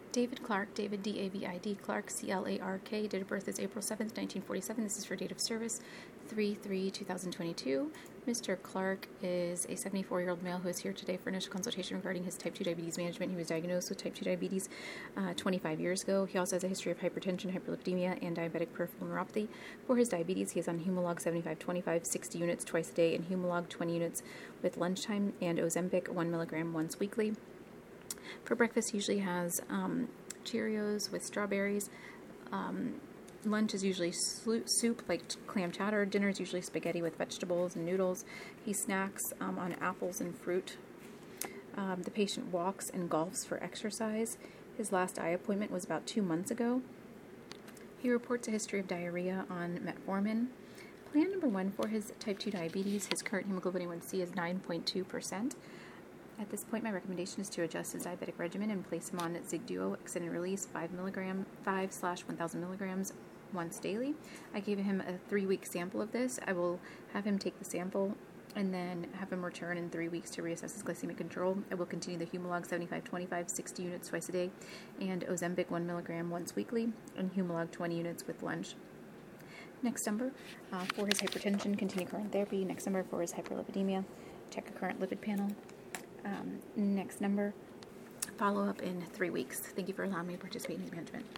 David Clark, David D-A-V-I-D, Clark, C-L-A-R-K, date of birth is April 7th, 1947. This is for date of service, 3/3/2022. Mr. Clark is a 74-year-old male who is here today for initial consultation regarding his type 2 diabetes management. He was diagnosed with type 2 diabetes 25 years ago. He also has a history of hypertension, hyperlipidemia, and diabetic peripheral neuropathy. For his diabetes, he is on Humalog 75/25, 60 units twice a day, and Humalog 20 units with lunchtime, and Ozempic 1 milligram once weekly. For breakfast, he usually has Cheerios with strawberries. Lunch is usually soup, like clam chowder. Dinner is usually spaghetti with vegetables and noodles. He snacks on apples and fruit. The patient walks and golfs for exercise. His last eye appointment was about 2 months ago. He reports a history of diarrhea on metformin. Plan number 1 for his type 2 diabetes, his current hemoglobin A1C is 9.2%. At this point, my recommendation is to adjust his diabetic regimen and place him on Zigduo extended release 5/1000 milligrams once daily. I gave him a 3-week sample of this. I will have him take the sample and then have him return in 3 weeks to reassess his glycemic control. I will continue the Humalog 75/25, 60 units twice a day, and Ozempic 1 milligram once weekly, and Humalog 20 units with lunch. Next number for his hypertension, continue current therapy. Next number for his hyperlipidemia, check a current lipid panel. Next number, follow up in 3 weeks. Thank you for allowing me to participate in his management.